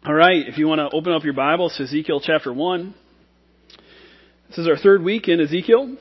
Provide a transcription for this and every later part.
All right, if you want to open up your Bibles to Ezekiel chapter 1. This is our third week in Ezekiel.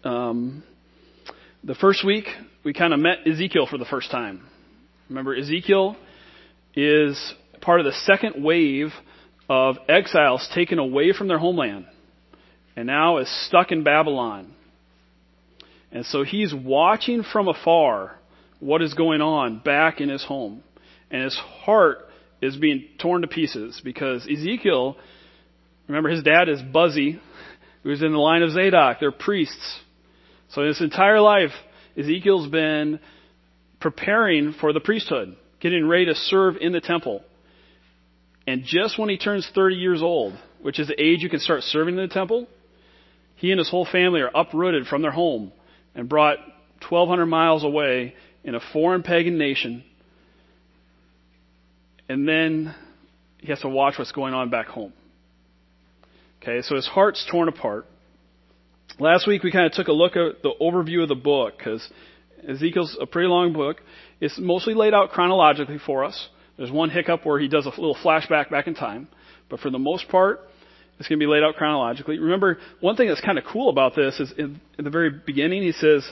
The first week, we kind of met Ezekiel for the first time. Remember, Ezekiel is part of the second wave of exiles taken away from their homeland and now is stuck in Babylon. And so he's watching from afar what is going on back in his home. And his heart is being torn to pieces because Ezekiel, remember his dad is Buzzy, who's in the line of Zadok. They're priests. So his entire life, Ezekiel's been preparing for the priesthood, getting ready to serve in the temple. And just when he turns 30 years old, which is the age you can start serving in the temple, he and his whole family are uprooted from their home and brought 1,200 miles away in a foreign pagan nation. And then he has to watch what's going on back home. Okay, so his heart's torn apart. Last week we kind of took a look at the overview of the book because Ezekiel's a pretty long book. It's mostly laid out chronologically for us. There's one hiccup where he does a little flashback back in time. But for the most part, it's going to be laid out chronologically. Remember, one thing that's kind of cool about this is in the very beginning he says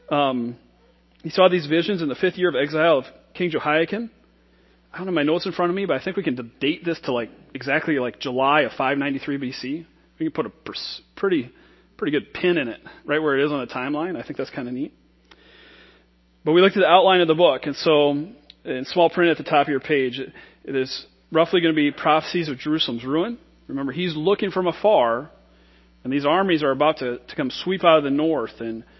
he saw these visions in the 5th year of exile of King Jehoiakim. I don't have my notes in front of me, but I think we can date this to exactly July of 593 BC. We can put a pretty good pin in it, right where it is on the timeline. I think that's kind of neat. But we looked at the outline of the book, and so in small print at the top of your page, it is roughly going to be prophecies of Jerusalem's ruin. Remember, he's looking from afar, and these armies are about to come sweep out of the north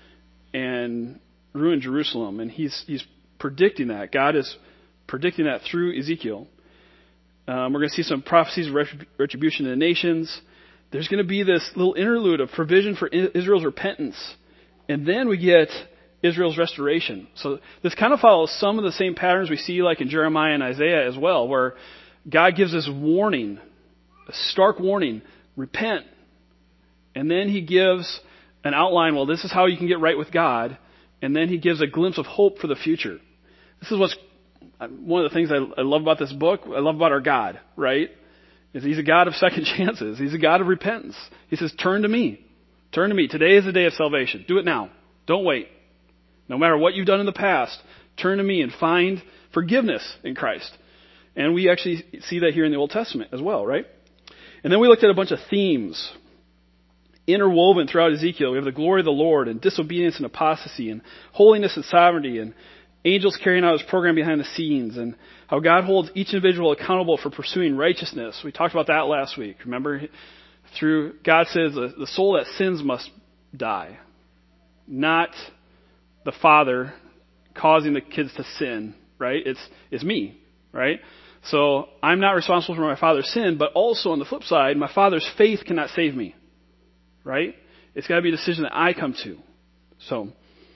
and ruin Jerusalem, and he's predicting that. God is predicting that through Ezekiel. We're going to see some prophecies of retribution to the nations. There's going to be this little interlude of provision for Israel's repentance. And then we get Israel's restoration. So this kind of follows some of the same patterns we see in Jeremiah and Isaiah as well, where God gives this warning, a stark warning, repent. And then he gives an outline, well, this is how you can get right with God. And then he gives a glimpse of hope for the future. This is what's one of the things I love about this book, I love about our God, right? Is he's a God of second chances. He's a God of repentance. He says, turn to me. Turn to me. Today is the day of salvation. Do it now. Don't wait. No matter what you've done in the past, turn to me and find forgiveness in Christ. And we actually see that here in the Old Testament as well, right? And then we looked at a bunch of themes interwoven throughout Ezekiel. We have the glory of the Lord and disobedience and apostasy and holiness and sovereignty and angels carrying out his program behind the scenes, and how God holds each individual accountable for pursuing righteousness. We talked about that last week. Remember, God says the soul that sins must die, not the father causing the kids to sin, right? It's me, right? So I'm not responsible for my father's sin, but also on the flip side, my father's faith cannot save me, right? It's got to be a decision that I come to. So,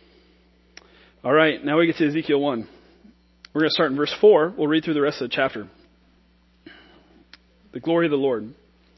all right, now we get to Ezekiel 1. We're going to start in verse 4. We'll read through the rest of the chapter. The glory of the Lord.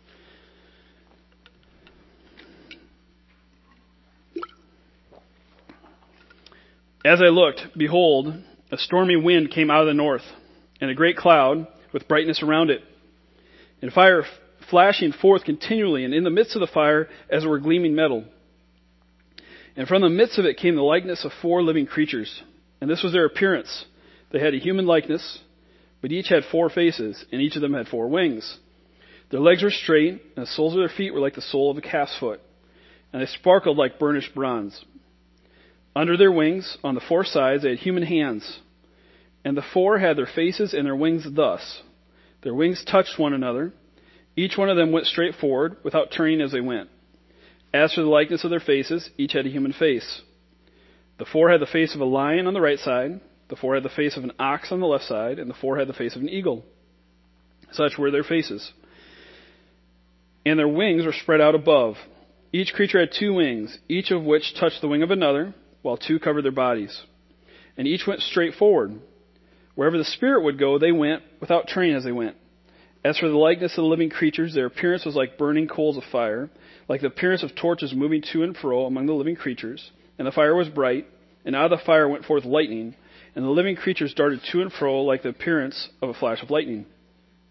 As I looked, behold, a stormy wind came out of the north, and a great cloud with brightness around it, and fire flashing forth continually, and in the midst of the fire, as it were gleaming metal. And from the midst of it came the likeness of 4 living creatures. And this was their appearance. They had a human likeness, but each had 4 faces, and each of them had 4 wings. Their legs were straight, and the soles of their feet were like the sole of a calf's foot, and they sparkled like burnished bronze. Under their wings, on the 4 sides, they had human hands, and the 4 had their faces and their wings thus. Their wings touched one another. Each one of them went straight forward, without turning as they went. As for the likeness of their faces, each had a human face. The 4 had the face of a lion on the right side, the 4 had the face of an ox on the left side, and the 4 had the face of an eagle. Such were their faces. And their wings were spread out above. Each creature had 2 wings, each of which touched the wing of another, while 2 covered their bodies. And each went straight forward. Wherever the Spirit would go, they went, without turning as they went. As for the likeness of the living creatures, their appearance was like burning coals of fire, like the appearance of torches moving to and fro among the living creatures. And the fire was bright, and out of the fire went forth lightning, and the living creatures darted to and fro like the appearance of a flash of lightning.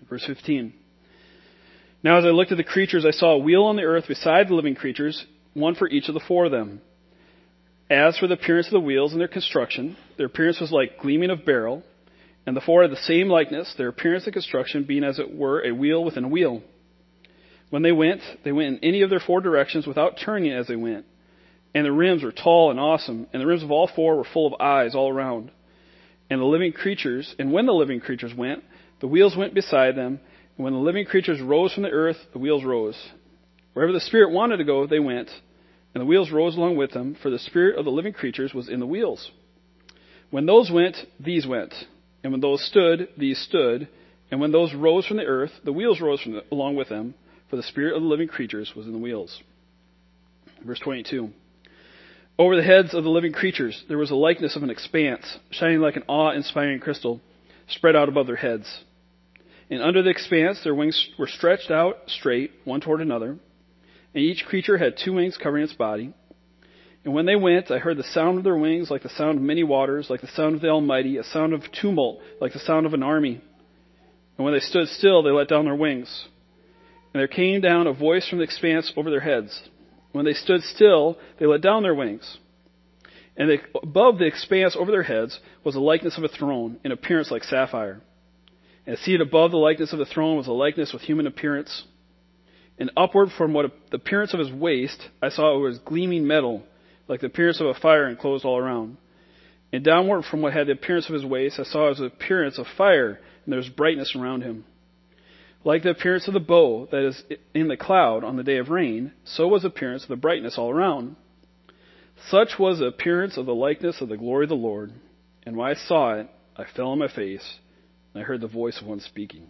Verse 15. Now as I looked at the creatures, I saw a wheel on the earth beside the living creatures, one for each of the four of them. As for the appearance of the wheels and their construction, their appearance was like gleaming of beryl, and the four had the same likeness, their appearance and construction being as it were a wheel within a wheel. When they went in any of their four directions without turning as they went. And the rims were tall and awesome, and the rims of all four were full of eyes all around. And when the living creatures went, the wheels went beside them, and when the living creatures rose from the earth, the wheels rose. Wherever the Spirit wanted to go, they went, and the wheels rose along with them, for the spirit of the living creatures was in the wheels. When those went, these went. And when those stood, these stood. And when those rose from the earth, the wheels rose along with them, for the spirit of the living creatures was in the wheels. Verse 22. Over the heads of the living creatures there was a likeness of an expanse, shining like an awe-inspiring crystal, spread out above their heads. And under the expanse their wings were stretched out straight, one toward another, and each creature had 2 wings covering its body. And when they went, I heard the sound of their wings like the sound of many waters, like the sound of the Almighty, a sound of tumult, like the sound of an army. And when they stood still, they let down their wings. And there came down a voice from the expanse over their heads. When they stood still, they let down their wings. And above the expanse over their heads was a likeness of a throne, in appearance like sapphire. And seated above the likeness of the throne was a likeness with human appearance. And upward from the appearance of his waist, I saw it was gleaming metal, like the appearance of a fire enclosed all around. And downward from what had the appearance of his waist, I saw it was the appearance of fire, and there was brightness around him. Like the appearance of the bow that is in the cloud on the day of rain, so was the appearance of the brightness all around. Such was the appearance of the likeness of the glory of the Lord. And when I saw it, I fell on my face, and I heard the voice of one speaking.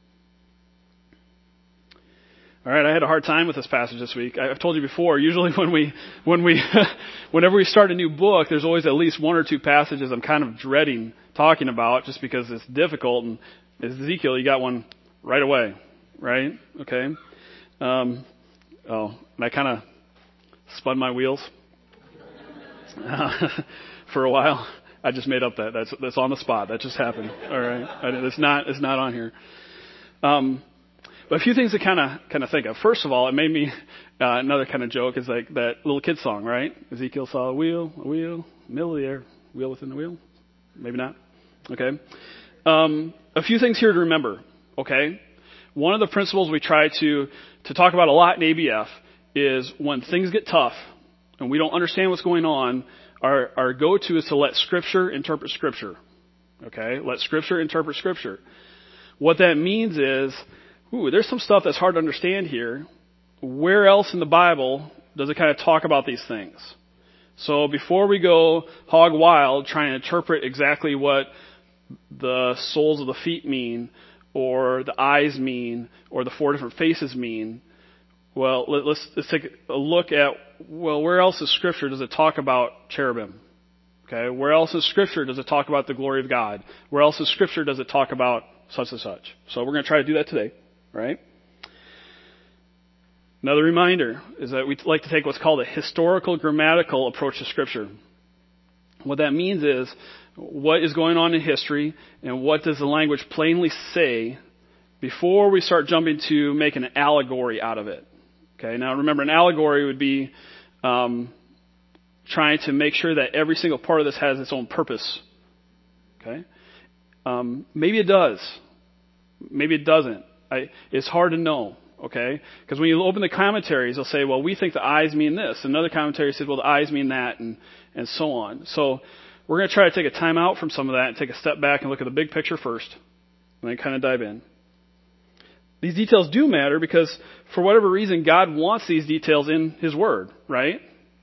All right, I had a hard time with this passage this week. I've told you before, usually whenever we start a new book, there's always at least 1 or 2 passages I'm kind of dreading talking about just because it's difficult. And Ezekiel, you got one right away, right? Okay. And I kind of spun my wheels for a while. I just made up that. That's on the spot. That just happened. All right. It's not on here. But a few things to kind of think of. First of all, it made me another kind of joke is like that little kid song, right? Ezekiel saw a wheel, middle of the air, wheel within the wheel. Maybe not. Okay. A few things here to remember. Okay. One of the principles we try to talk about a lot in ABF is when things get tough and we don't understand what's going on, our go-to is to let Scripture interpret Scripture. Okay. Let Scripture interpret Scripture. What that means is, there's some stuff that's hard to understand here. Where else in the Bible does it kind of talk about these things? So before we go hog wild trying to interpret exactly what the soles of the feet mean, or the eyes mean, or the 4 different faces mean, well, let's take a look at, where else in Scripture does it talk about cherubim? Okay, where else in Scripture does it talk about the glory of God? Where else in Scripture does it talk about such and such? So we're going to try to do that today. Right? Another reminder is that we like to take what's called a historical grammatical approach to Scripture. What that means is what is going on in history and what does the language plainly say before we start jumping to make an allegory out of it. Okay, now remember an allegory would be trying to make sure that every single part of this has its own purpose. Okay? Maybe it does. Maybe it doesn't. It's hard to know, okay? Because when you open the commentaries, they'll say, well, we think the eyes mean this. Another commentary says, well, the eyes mean that, and so on. So we're going to try to take a time out from some of that and take a step back and look at the big picture first, and then kind of dive in. These details do matter because for whatever reason, God wants these details in His Word, right?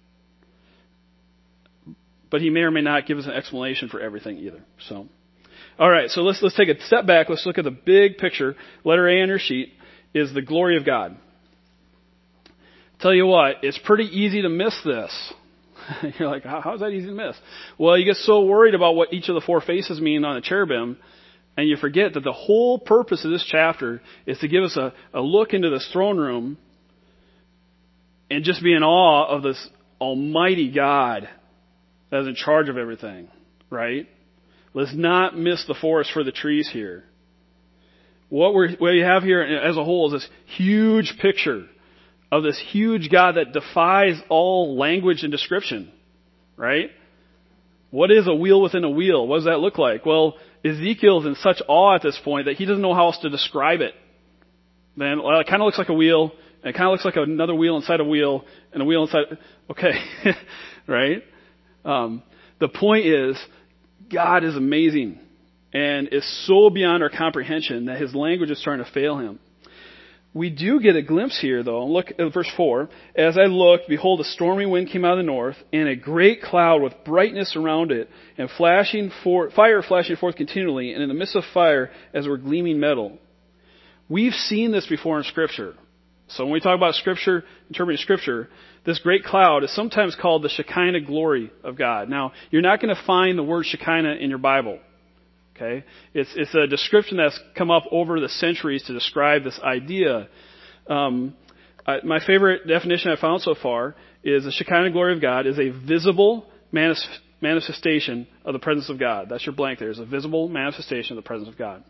But He may or may not give us an explanation for everything either, so... All right, so let's take a step back. Let's look at the big picture. Letter A on your sheet is the glory of God. Tell you what, it's pretty easy to miss this. You're like, how is that easy to miss? Well, you get so worried about what each of the 4 faces mean on the cherubim, and you forget that the whole purpose of this chapter is to give us a look into this throne room and just be in awe of this almighty God that is in charge of everything, right? Let's not miss the forest for the trees here. what we have here as a whole is this huge picture of this huge God that defies all language and description, right? What is a wheel within a wheel? What does that look like? Well, Ezekiel's in such awe at this point that he doesn't know how else to describe it. Then, well, it kind of looks like a wheel, and it kind of looks like another wheel inside a wheel, and a wheel inside. Okay, right? The point is, God is amazing, and is so beyond our comprehension that his language is starting to fail him. We do get a glimpse here, though. Look at verse 4. As I looked, behold, a stormy wind came out of the north, and a great cloud with brightness around it, and fire flashing forth continually, and in the midst of fire, as it were gleaming metal. We've seen this before in Scripture. So when we talk about Scripture, interpreting Scripture, this great cloud is sometimes called the Shekinah glory of God. Now, you're not going to find the word Shekinah in your Bible. Okay? It's a description that's come up over the centuries to describe this idea. My favorite definition I found so far is the Shekinah glory of God is a visible manifestation of the presence of God. That's your blank there. It's a visible manifestation of the presence of God.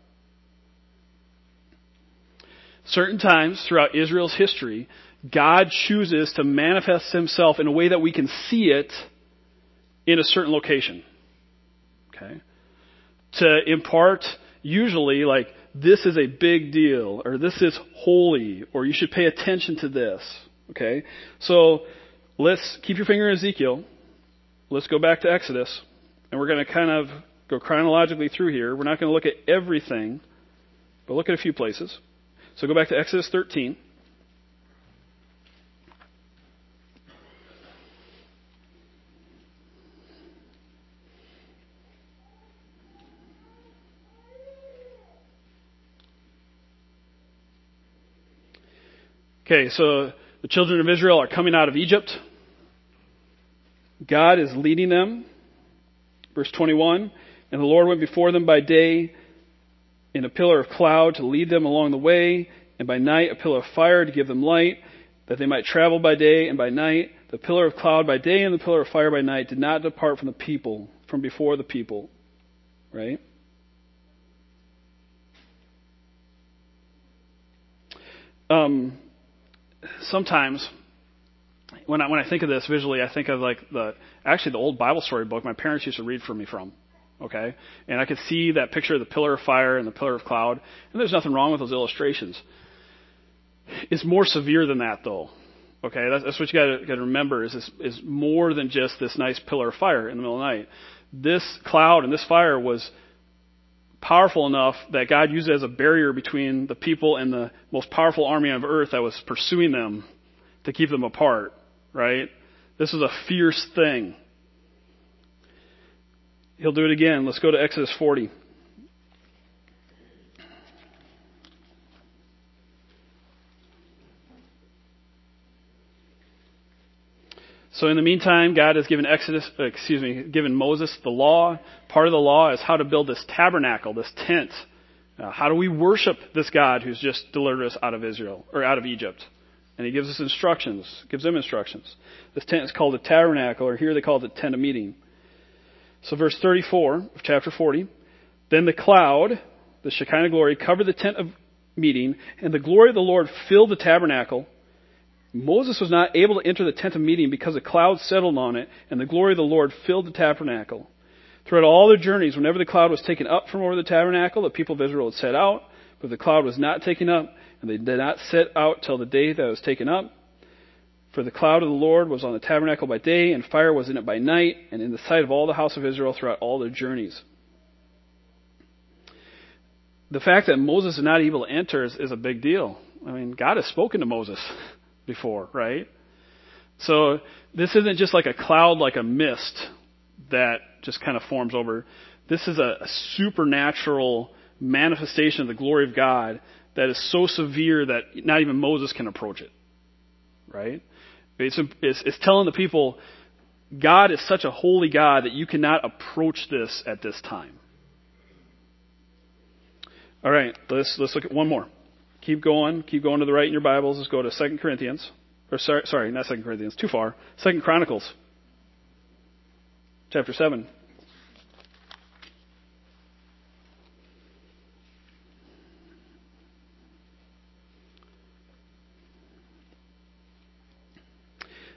Certain times throughout Israel's history, God chooses to manifest himself in a way that we can see it in a certain location. Okay? To impart, usually, like, this is a big deal, or this is holy, or you should pay attention to this. Okay? So, let's keep your finger in Ezekiel. Let's go back to Exodus. And we're going to kind of go chronologically through here. We're not going to look at everything, but look at a few places. So go back to Exodus 13. Okay, so the children of Israel are coming out of Egypt. God is leading them. Verse 21, and the Lord went before them by day in a pillar of cloud to lead them along the way, and by night a pillar of fire to give them light, that they might travel by day and by night. The pillar of cloud by day and the pillar of fire by night did not depart from the people, from before the people. Right? Sometimes when I think of this visually, I think of like the old Bible story book my parents used to read for me from. Okay? And I could see that picture of the pillar of fire and the pillar of cloud, and there's nothing wrong with those illustrations. It's more severe than that, though. Okay? That's what you got to remember is more than just this nice pillar of fire in the middle of the night. This cloud and this fire was powerful enough that God used it as a barrier between the people and the most powerful army on earth that was pursuing them to keep them apart, right? This was a fierce thing. He'll do it again. Let's go to Exodus 40. So in the meantime, God has given given Moses the law. Part of the law is how to build this tabernacle, this tent. How do we worship this God who's just delivered us out of Israel or out of Egypt? And he gives us instructions, gives them instructions. This tent is called a tabernacle, or here they call it the tent of meeting. So verse 34 of chapter 40, then the cloud, the Shekinah glory, covered the tent of meeting, and the glory of the Lord filled the tabernacle. Moses was not able to enter the tent of meeting because a cloud settled on it, and the glory of the Lord filled the tabernacle. Throughout all their journeys, whenever the cloud was taken up from over the tabernacle, the people of Israel would set out, but the cloud was not taken up, and they did not set out till the day that it was taken up. For the cloud of the Lord was on the tabernacle by day, and fire was in it by night, and in the sight of all the house of Israel throughout all their journeys. The fact that Moses is not able to enter is a big deal. I mean, God has spoken to Moses before, right? So this isn't just like a cloud, like a mist that just kind of forms over. This is a supernatural manifestation of the glory of God that is so severe that not even Moses can approach it, right? It's telling the people, God is such a holy God that you cannot approach this at this time. All right, let's look at one more. Keep going to the right in your Bibles. Let's go to 2 Corinthians. Or sorry, not 2 Corinthians, too far. 2 Chronicles, chapter 7.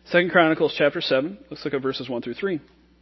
2 Chronicles chapter 7. Let's look at verses 1 through 3.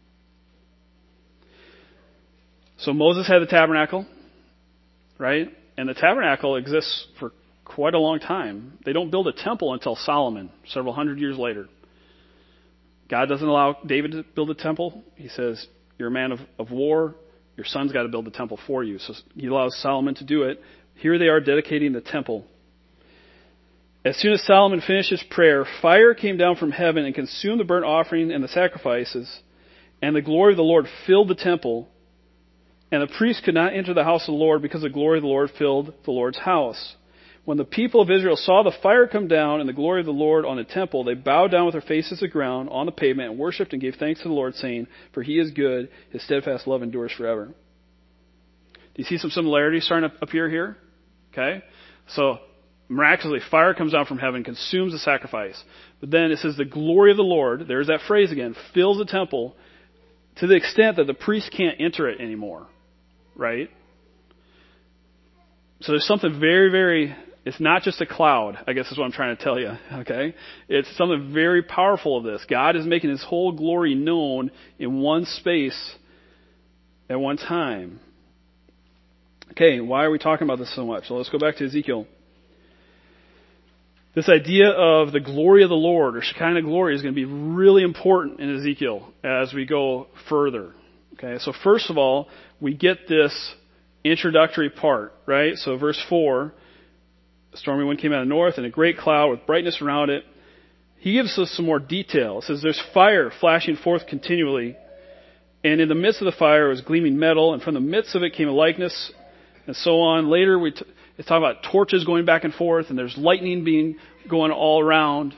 So Moses had the tabernacle, right? And the tabernacle exists for quite a long time. They don't build a temple until Solomon, several hundred years later. God doesn't allow David to build a temple. He says, you're a man of war. Your son's got to build the temple for you. So he allows Solomon to do it. Here they are dedicating the temple. As soon as Solomon finished his prayer, fire came down from heaven and consumed the burnt offering and the sacrifices, and the glory of the Lord filled the temple. And the priests could not enter the house of the Lord because the glory of the Lord filled the Lord's house. When the people of Israel saw the fire come down and the glory of the Lord on the temple, they bowed down with their faces to the ground on the pavement and worshipped and gave thanks to the Lord, saying, for he is good, his steadfast love endures forever. Do you see some similarities starting to appear here? Okay? So, miraculously, fire comes down from heaven, consumes the sacrifice. But then it says the glory of the Lord, there's that phrase again, fills the temple to the extent that the priest can't enter it anymore. Right? So there's something very, very... It's not just a cloud, I guess is what I'm trying to tell you, okay? It's something very powerful of this. God is making his whole glory known in one space at one time. Okay, why are we talking about this so much? So let's go back to Ezekiel. This idea of the glory of the Lord, or Shekinah glory, is going to be really important in Ezekiel as we go further. Okay, so first of all, we get this introductory part, right? So verse 4, a stormy wind came out of the north, and a great cloud with brightness around it. He gives us some more detail. It says, there's fire flashing forth continually, and in the midst of the fire was gleaming metal, and from the midst of it came a likeness, and so on. Later, it's talking about torches going back and forth, and there's lightning going all around.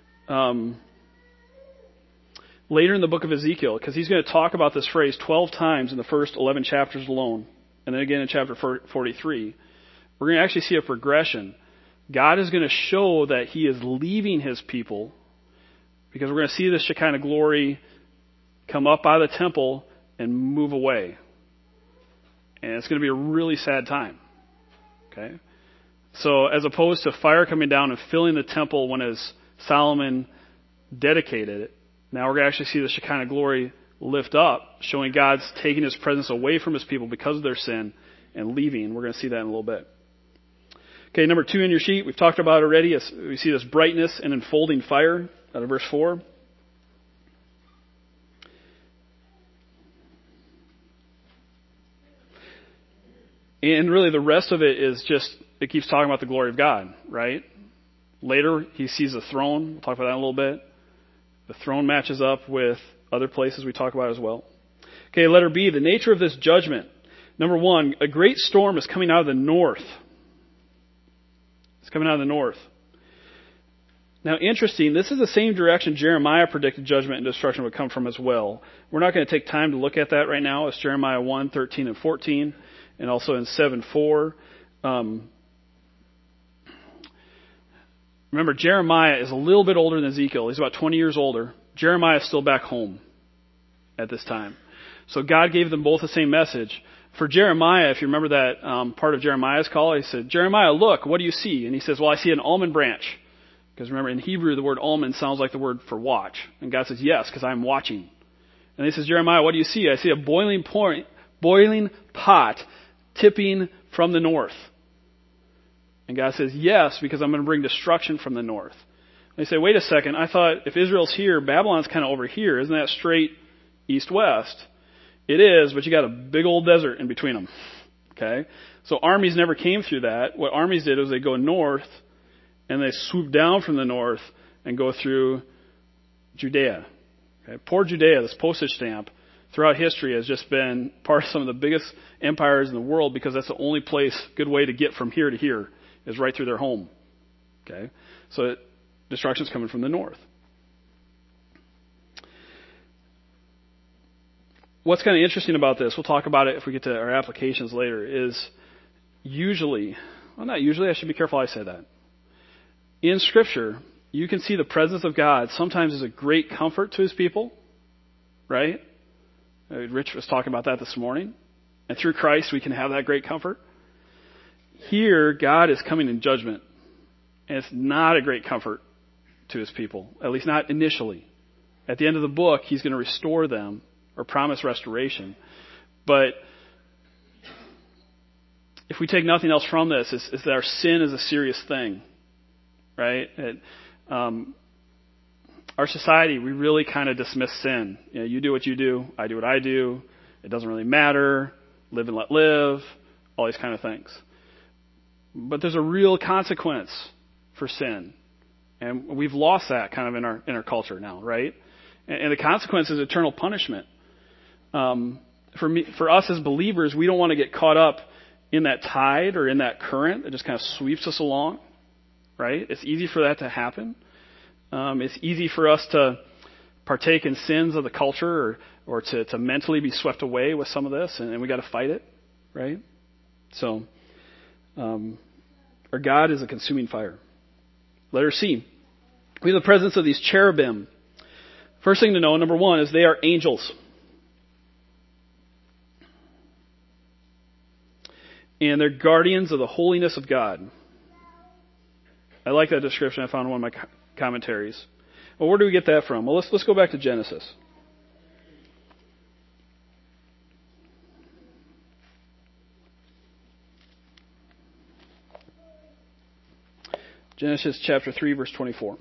Later in the book of Ezekiel, because he's going to talk about this phrase 12 times in the first 11 chapters alone, and then again in chapter 43, we're going to actually see a progression. God is going to show that he is leaving his people, because we're going to see this Shekinah glory come up out of the temple and move away. And it's going to be a really sad time. Okay? So as opposed to fire coming down and filling the temple when as Solomon dedicated it, now we're going to actually see the Shekinah glory lift up, showing God's taking his presence away from his people because of their sin and leaving. We're going to see that in a little bit. Okay, number 2 in your sheet, we've talked about already. We see this brightness and enfolding fire out of verse 4. And really the rest of it is just, it keeps talking about the glory of God, right? Later, he sees the throne. We'll talk about that in a little bit. The throne matches up with other places we talk about as well. Okay, letter B, the nature of this judgment. Number 1, a great storm is coming out of the north. It's coming out of the north. Now, interesting, this is the same direction Jeremiah predicted judgment and destruction would come from as well. We're not going to take time to look at that right now. It's Jeremiah 1, 13 and 14, and also in 7:4. Remember, Jeremiah is a little bit older than Ezekiel. He's about 20 years older. Jeremiah is still back home at this time. So God gave them both the same message. For Jeremiah, if you remember that part of Jeremiah's call, he said, Jeremiah, look, what do you see? And he says, well, I see an almond branch. Because remember, in Hebrew, the word almond sounds like the word for watch. And God says, yes, because I'm watching. And he says, Jeremiah, what do you see? I see a boiling pot tipping from the north. And God says, yes, because I'm going to bring destruction from the north. And they say, wait a second, I thought if Israel's here, Babylon's kind of over here. Isn't that straight east-west? It is, but you got a big old desert in between them. Okay? So armies never came through that. What armies did was they go north, and they swoop down from the north and go through Judea. Okay? Poor Judea, this postage stamp, throughout history has just been part of some of the biggest empires in the world because that's the only good way to get from here to here is right through their home. Okay? So destruction's coming from the north. What's kind of interesting about this, we'll talk about it if we get to our applications later, is not usually, I should be careful how I say that. In Scripture, you can see the presence of God sometimes as a great comfort to his people, right? Rich was talking about that this morning. And through Christ, we can have that great comfort. Here, God is coming in judgment. And it's not a great comfort to his people, at least not initially. At the end of the book, he's going to restore them or promise restoration. But if we take nothing else from this, is that our sin is a serious thing, right? Our society, we really kind of dismiss sin. You do what you do, I do what I do. It doesn't really matter. Live and let live. All these kind of things. But there's a real consequence for sin. And we've lost that kind of in our culture now, right? And the consequence is eternal punishment. For us as believers, we don't want to get caught up in that tide or in that current that just kind of sweeps us along, right? It's easy for that to happen. It's easy for us to partake in sins of the culture or to mentally be swept away with some of this, and we got to fight it, right? So, our God is a consuming fire. Letter C. We have the presence of these cherubim. First thing to know, number one, is they are angels. And they're guardians of the holiness of God. I like that description I found in one of my commentaries. Well, where do we get that from? Well, let's go back to Genesis. Genesis chapter 3, verse 24.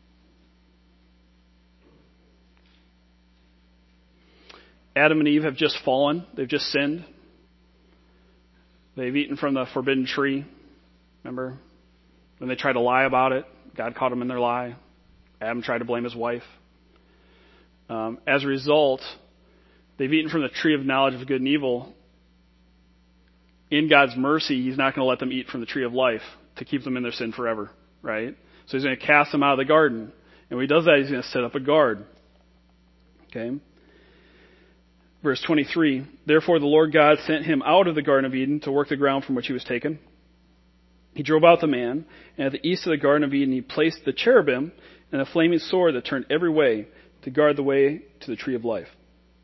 Adam and Eve have just fallen. They've just sinned. They've eaten from the forbidden tree. Remember? When they tried to lie about it, God caught them in their lie. Adam tried to blame his wife. As a result, they've eaten from the tree of knowledge of good and evil. In God's mercy, he's not going to let them eat from the tree of life to keep them in their sin forever, right? So he's going to cast them out of the garden. And when he does that, he's going to set up a guard. Okay? Verse 23, therefore the Lord God sent him out of the Garden of Eden to work the ground from which he was taken. He drove out the man, and at the east of the Garden of Eden he placed the cherubim and a flaming sword that turned every way to guard the way to the tree of life.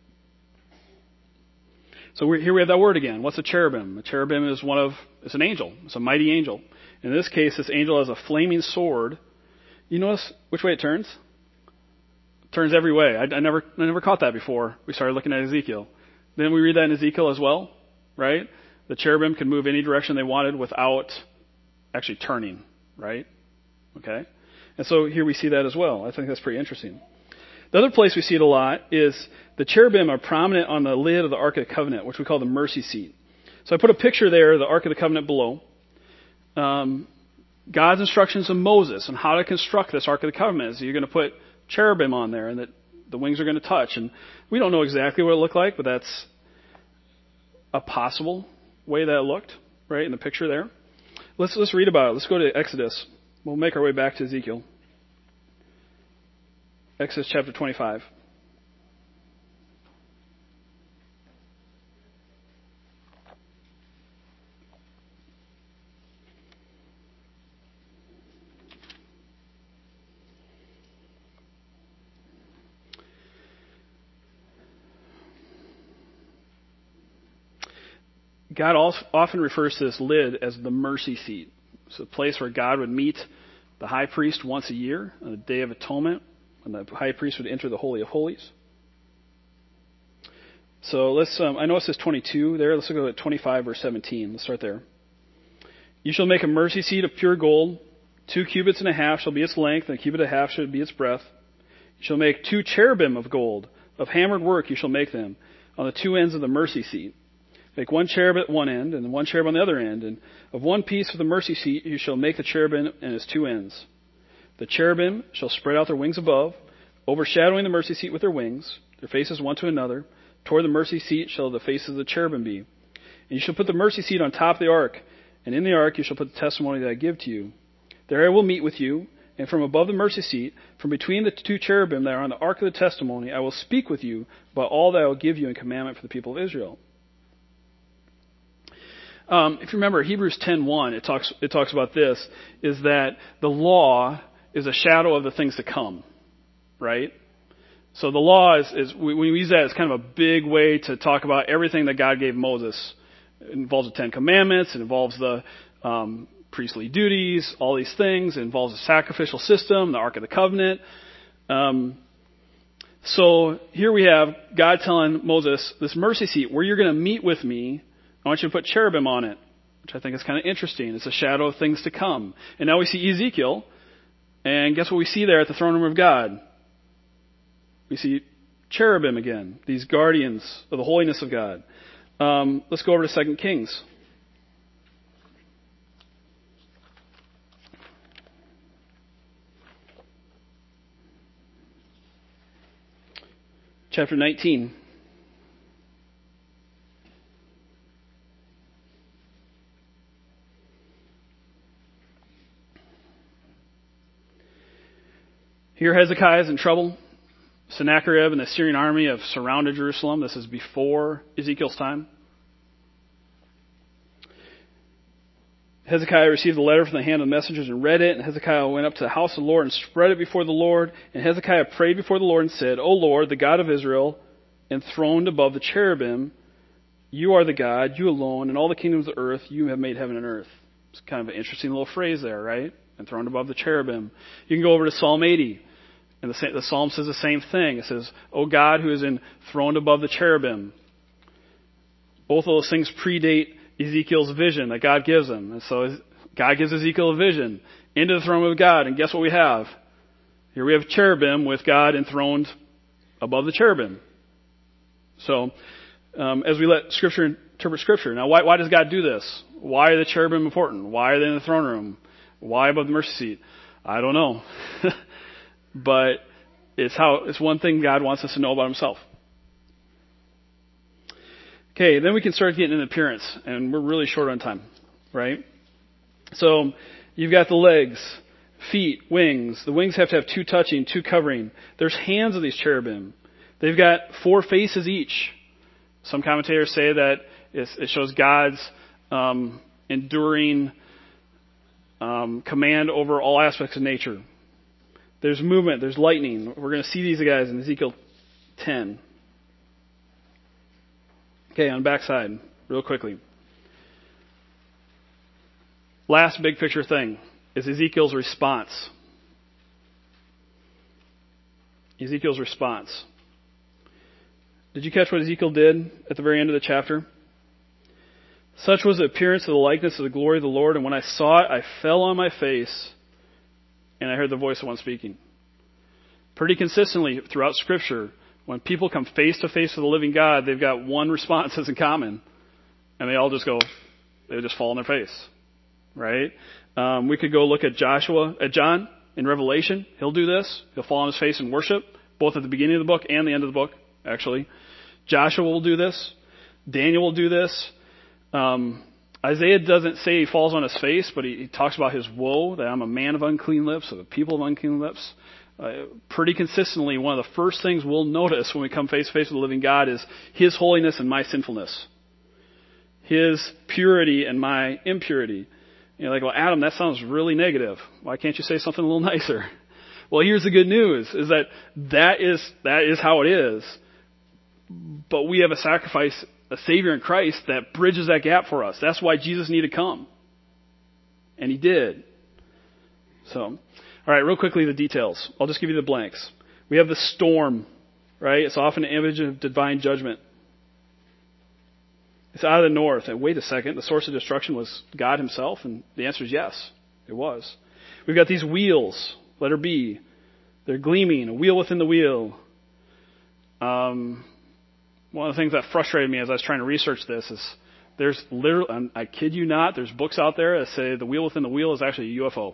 So here we have that word again. What's a cherubim? A cherubim is it's an angel. It's a mighty angel. In this case, this angel has a flaming sword. You notice which way it turns? It turns every way. I never caught that before we started looking at Ezekiel. Didn't we read that in Ezekiel as well? Right? The cherubim can move any direction they wanted without actually turning, right? Okay? And so here we see that as well. I think that's pretty interesting. The other place we see it a lot is the cherubim are prominent on the lid of the Ark of the Covenant, which we call the mercy seat. So I put a picture there of the Ark of the Covenant below. God's instructions to Moses on how to construct this Ark of the Covenant is you're going to put cherubim on there and that the wings are going to touch. And we don't know exactly what it looked like, but that's a possible way that it looked, right, in the picture there. Let's read about it. Let's go to Exodus. We'll make our way back to Ezekiel. Exodus chapter 25. God often refers to this lid as the mercy seat. It's a place where God would meet the high priest once a year on the Day of Atonement, when the high priest would enter the Holy of Holies. So let's, I know it says 22 there. Let's go at 25 verse 17. Let's start there. You shall make a mercy seat of pure gold. 2 cubits and a half shall be its length, and a cubit and a half should be its breadth. You shall make 2 cherubim of gold. Of hammered work you shall make them on the 2 ends of the mercy seat. Make 1 cherub at one end, and 1 cherub on the other end, and of one piece of the mercy seat you shall make the cherubim and its 2 ends. The cherubim shall spread out their wings above, overshadowing the mercy seat with their wings, their faces one to another. Toward the mercy seat shall the faces of the cherubim be. And you shall put the mercy seat on top of the ark, and in the ark you shall put the testimony that I give to you. There I will meet with you, and from above the mercy seat, from between the 2 cherubim that are on the ark of the testimony, I will speak with you about all that I will give you in commandment for the people of Israel. If you remember Hebrews 10:1, it talks about this, is that the law is a shadow of the things to come, right? So the law is when we use that, it's kind of a big way to talk about everything that God gave Moses. It involves the 10 Commandments. It involves the priestly duties, all these things. It involves a sacrificial system, the Ark of the Covenant. So here we have God telling Moses, this mercy seat, where you're going to meet with me, I want you to put cherubim on it, which I think is kind of interesting. It's a shadow of things to come. And now we see Ezekiel, and guess what we see there at the throne room of God? We see cherubim again, these guardians of the holiness of God. Let's go over to 2 Kings. Chapter 19. Here Hezekiah is in trouble. Sennacherib and the Syrian army have surrounded Jerusalem. This is before Ezekiel's time. Hezekiah received the letter from the hand of the messengers and read it. And Hezekiah went up to the house of the Lord and spread it before the Lord. And Hezekiah prayed before the Lord and said, O Lord, the God of Israel, enthroned above the cherubim, you are the God, you alone, and all the kingdoms of the earth, you have made heaven and earth. It's kind of an interesting little phrase there, right? Enthroned above the cherubim. You can go over to Psalm 80. And the psalm says the same thing. It says, O God who is enthroned above the cherubim. Both of those things predate Ezekiel's vision that God gives him. And so God gives Ezekiel a vision into the throne of God. And guess what we have? Here we have cherubim with God enthroned above the cherubim. So as we let Scripture interpret Scripture. Now, why does God do this? Why are the cherubim important? Why are they in the throne room? Why above the mercy seat? I don't know. But it's one thing God wants us to know about himself. Okay, then we can start getting into appearance, and we're really short on time, right? So you've got the legs, feet, wings. The wings have to have two touching, two covering. There's hands of these cherubim. They've got 4 faces each. Some commentators say that it shows God's enduring command over all aspects of nature. There's movement, there's lightning. We're going to see these guys in Ezekiel 10. Okay, on the backside, real quickly. Last big picture thing is Ezekiel's response. Ezekiel's response. Did you catch what Ezekiel did at the very end of the chapter? Such was the appearance of the likeness of the glory of the Lord, and when I saw it, I fell on my face, and I heard the voice of one speaking. Pretty consistently throughout Scripture, when people come face to face with the living God, they've got one response that's in common, and they all just fall on their face, right? We could go look at John in Revelation. He'll do this. He'll fall on his face and worship, both at the beginning of the book and the end of the book, actually. Joshua will do this. Daniel will do this. Isaiah doesn't say he falls on his face, but he talks about his woe, that I'm a man of unclean lips, of a people of unclean lips. Pretty consistently, one of the first things we'll notice when we come face to face with the living God is his holiness and my sinfulness. His purity and my impurity. You're like, well, Adam, that sounds really negative. Why can't you say something a little nicer? Well, here's the good news, is that is how it is. But we have a Savior in Christ that bridges that gap for us. That's why Jesus needed to come. And he did. So, all right, real quickly, the details. I'll just give you the blanks. We have the storm, right? It's often an image of divine judgment. It's out of the north. And wait a second, the source of destruction was God himself? And the answer is yes, it was. We've got these wheels, letter B. They're gleaming, a wheel within the wheel. One of the things that frustrated me as I was trying to research this is there's literally, I kid you not, there's books out there that say the wheel within the wheel is actually a UFO.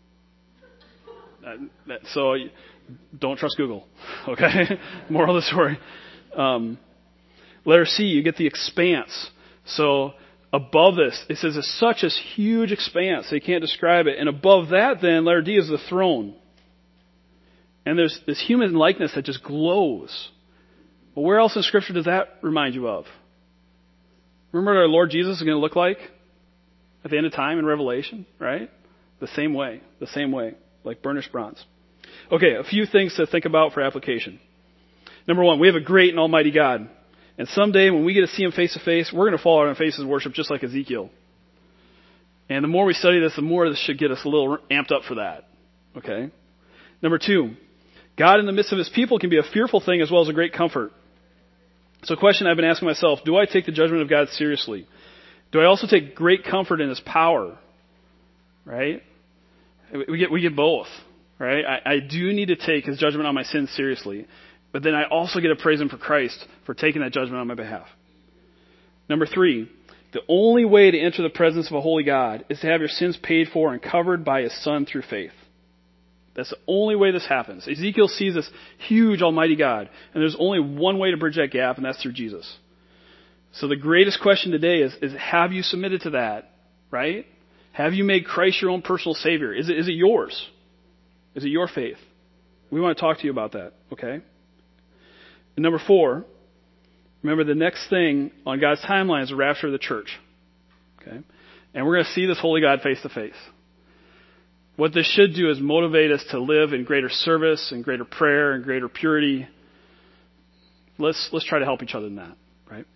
So don't trust Google, okay? Moral of the story. Letter C, you get the expanse. So above this, it says it's such a huge expanse, they can't describe it. And above that then, letter D is the throne. And there's this human likeness that just glows. Well, where else in Scripture does that remind you of? Remember what our Lord Jesus is going to look like at the end of time in Revelation, right? The same way, like burnished bronze. Okay, a few things to think about for application. Number one, we have a great and almighty God. And someday when we get to see him face to face, we're going to fall on our faces and worship just like Ezekiel. And the more we study this, the more this should get us a little amped up for that. Okay? Number 2, God in the midst of his people can be a fearful thing as well as a great comfort. So a question I've been asking myself, do I take the judgment of God seriously? Do I also take great comfort in his power? Right? We get both. Right? I do need to take his judgment on my sins seriously. But then I also get to praise him for Christ for taking that judgment on my behalf. Number 3, the only way to enter the presence of a holy God is to have your sins paid for and covered by his Son through faith. That's the only way this happens. Ezekiel sees this huge almighty God, and there's only one way to bridge that gap, and that's through Jesus. So the greatest question today is have you submitted to that, right? Have you made Christ your own personal Savior? Is it yours? Is it your faith? We want to talk to you about that, okay? And number 4, remember the next thing on God's timeline is the rapture of the church, okay? And we're going to see this holy God face to face. What this should do is motivate us to live in greater service and greater prayer and greater purity. Let's try to help each other in that, right?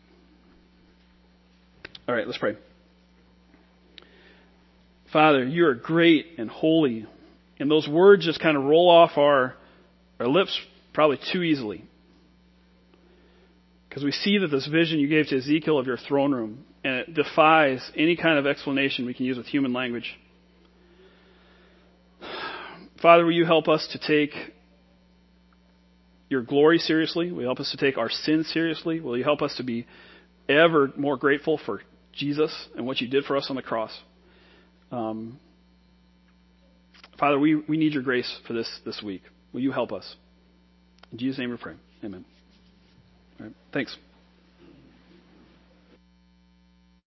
All right, let's pray. Father, you are great and holy, and those words just kind of roll off our lips probably too easily. Because we see that this vision you gave to Ezekiel of your throne room, and it defies any kind of explanation we can use with human language. Father, will you help us to take your glory seriously? Will you help us to take our sins seriously? Will you help us to be ever more grateful for Jesus and what you did for us on the cross? Father, we need your grace for this week. Will you help us? In Jesus' name we pray. Amen. All right. Thanks.